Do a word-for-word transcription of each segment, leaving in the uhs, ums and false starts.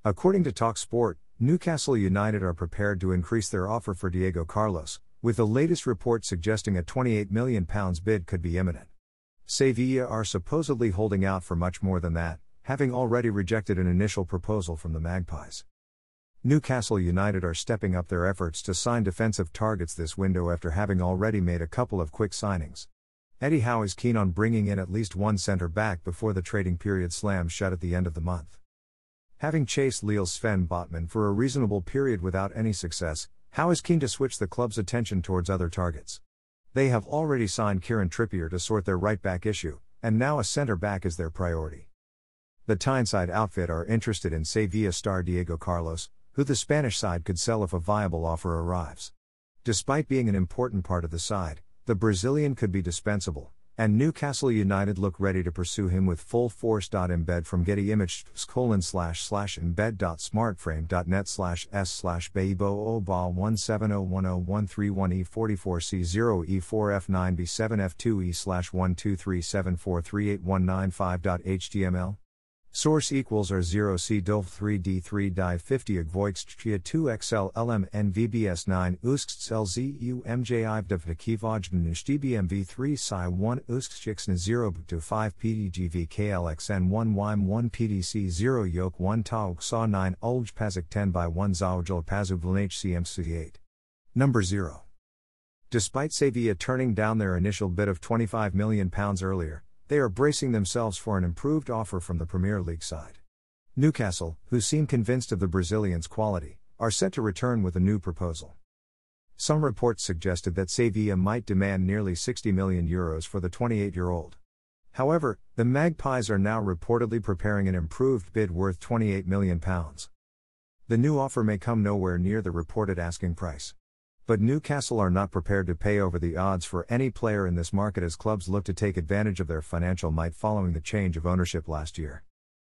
According to TalkSport, Newcastle United are prepared to increase their offer for Diego Carlos, with the latest report suggesting a twenty-eight million pounds bid could be imminent. Sevilla are supposedly holding out for much more than that, having already rejected an initial proposal from the Magpies. Newcastle United are stepping up their efforts to sign defensive targets this window after having already made a couple of quick signings. Eddie Howe is keen on bringing in at least one centre-back before the trading period slams shut at the end of the month. Having chased Lille's Sven Botman for a reasonable period without any success, Howe is keen to switch the club's attention towards other targets. They have already signed Kieran Trippier to sort their right-back issue, and now a centre-back is their priority. The Tyneside outfit are interested in Sevilla star Diego Carlos, who the Spanish side could sell if a viable offer arrives. Despite being an important part of the side, the Brazilian could be dispensable, and Newcastle United look ready to pursue him with full force. Embed from Getty Images colon slash slash embed.smartframe.net slash s slash Beibo Obal one seven zero one zero one three one E forty-four C zero E four F nine B seven F two E slash one two three seven four three eight one nine five H T M L. Source equals R zero C D O L three D three Die fifty Agvoixtria two X L L M N V B S nine Uskts L Z U M J I V D V K Vojden D B M V three Psi one Usktschiksn zero to five P D G V K L X N one Y M one P D C zero Yoke one Taug Saw nine Ulj Pazik ten by one Zaujul Pazuvln H C M C eight. Number zero. Despite Sevilla turning down their initial bid of twenty-five million pounds earlier, they are bracing themselves for an improved offer from the Premier League side. Newcastle, who seem convinced of the Brazilian's quality, are set to return with a new proposal. Some reports suggested that Sevilla might demand nearly sixty million euros for the twenty-eight-year-old. However, the Magpies are now reportedly preparing an improved bid worth twenty-eight million pounds. The new offer may come nowhere near the reported asking price. But Newcastle are not prepared to pay over the odds for any player in this market as clubs look to take advantage of their financial might following the change of ownership last year.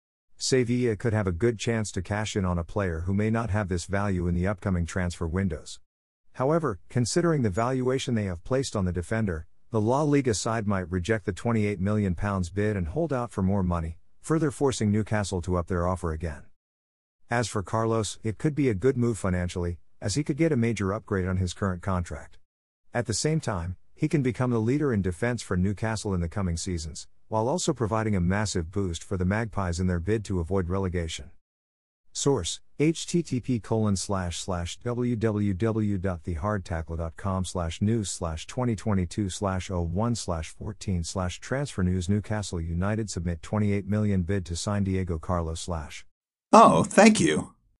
Sevilla could have a good chance to cash in on a player who may not have this value in the upcoming transfer windows. However, considering the valuation they have placed on the defender, the La Liga side might reject the twenty-eight million pounds bid and hold out for more money, further forcing Newcastle to up their offer again. As for Carlos, it could be a good move financially, as he could get a major upgrade on his current contract. At the same time, he can become the leader in defense for Newcastle in the coming seasons, while also providing a massive boost for the Magpies in their bid to avoid relegation. Source: http colon slash slash www.thehardtackle.com slash news slash 2022 slash 01 slash 14 slash transfer news. Newcastle United submit twenty-eight million bid to sign Diego Carlos slash. Oh, thank you.